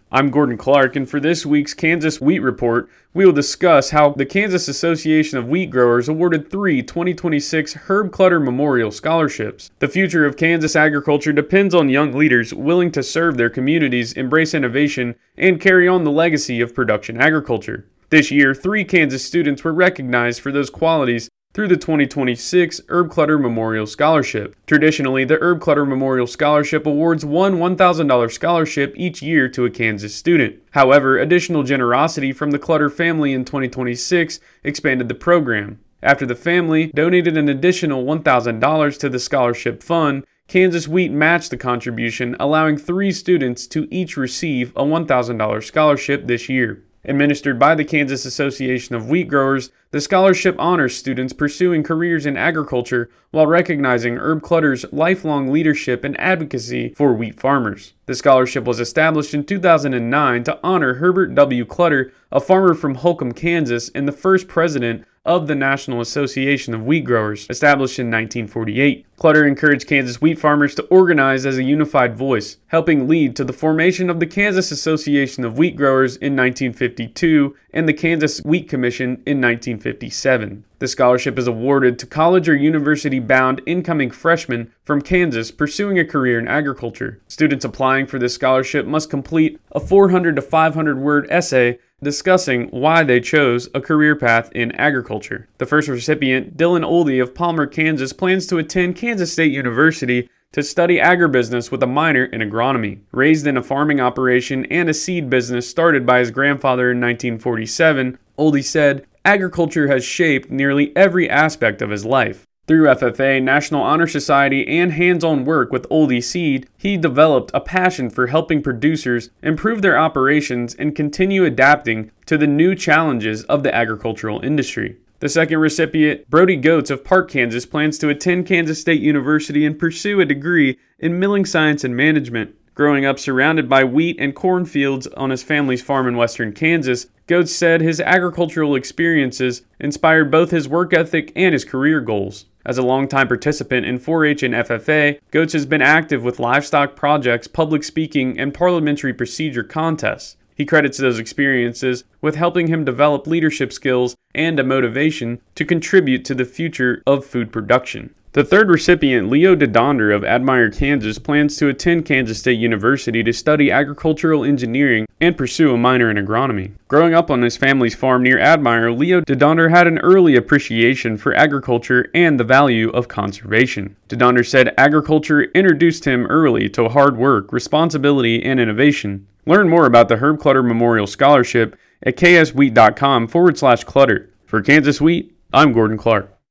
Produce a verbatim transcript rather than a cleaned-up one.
I'm Gordon Clark, and for this week's Kansas Wheat Report, we will discuss how the Kansas Association of Wheat Growers awarded three twenty twenty-six Herb Clutter Memorial Scholarships. The future of Kansas agriculture depends on young leaders willing to serve their communities, embrace innovation, and carry on the legacy of production agriculture. This year, three Kansas students were recognized for those qualities through the twenty twenty-six Herb Clutter Memorial Scholarship. Traditionally, the Herb Clutter Memorial Scholarship awards one one thousand dollars scholarship each year to a Kansas student. However, additional generosity from the Clutter family in twenty twenty-six expanded the program. After the family donated an additional one thousand dollars to the scholarship fund, Kansas Wheat matched the contribution, allowing three students to each receive a one thousand dollars scholarship this year. Administered by the Kansas Association of Wheat Growers, the scholarship honors students pursuing careers in agriculture while recognizing Herb Clutter's lifelong leadership and advocacy for wheat farmers. The scholarship was established in two thousand nine to honor Herbert W. Clutter, a farmer from Holcomb, Kansas, and the first president of the National Association of Wheat Growers, established in nineteen forty-eight. Clutter encouraged Kansas wheat farmers to organize as a unified voice, helping lead to the formation of the Kansas Association of Wheat Growers in nineteen fifty-two and the Kansas Wheat Commission in nineteen fifty-seven. The scholarship is awarded to college or university-bound incoming freshmen from Kansas pursuing a career in agriculture. Students applying for this scholarship must complete a four hundred to five hundred word essay discussing why they chose a career path in agriculture. The first recipient, Dylan Oldie of Palmer, Kansas, plans to attend Kansas State University to study agribusiness with a minor in agronomy. Raised in a farming operation and a seed business started by his grandfather in nineteen forty-seven, Oldie said, "Agriculture has shaped nearly every aspect of his life." Through F F A, National Honor Society, and hands-on work with Oldie Seed, he developed a passion for helping producers improve their operations and continue adapting to the new challenges of the agricultural industry. The second recipient, Brody Goetz of Park, Kansas, plans to attend Kansas State University and pursue a degree in milling science and management. Growing up surrounded by wheat and cornfields on his family's farm in western Kansas, Goetz said his agricultural experiences inspired both his work ethic and his career goals. As a longtime participant in four H and F F A, Goetz has been active with livestock projects, public speaking, and parliamentary procedure contests. He credits those experiences with helping him develop leadership skills and a motivation to contribute to the future of food production. The third recipient, Leo DeDonder of Admire, Kansas, plans to attend Kansas State University to study agricultural engineering and pursue a minor in agronomy. Growing up on his family's farm near Admire, Leo DeDonder had an early appreciation for agriculture and the value of conservation. DeDonder said agriculture introduced him early to hard work, responsibility, and innovation. Learn more about the Herb Clutter Memorial Scholarship at kswheat.com forward slash clutter. For Kansas Wheat, I'm Gordon Clark.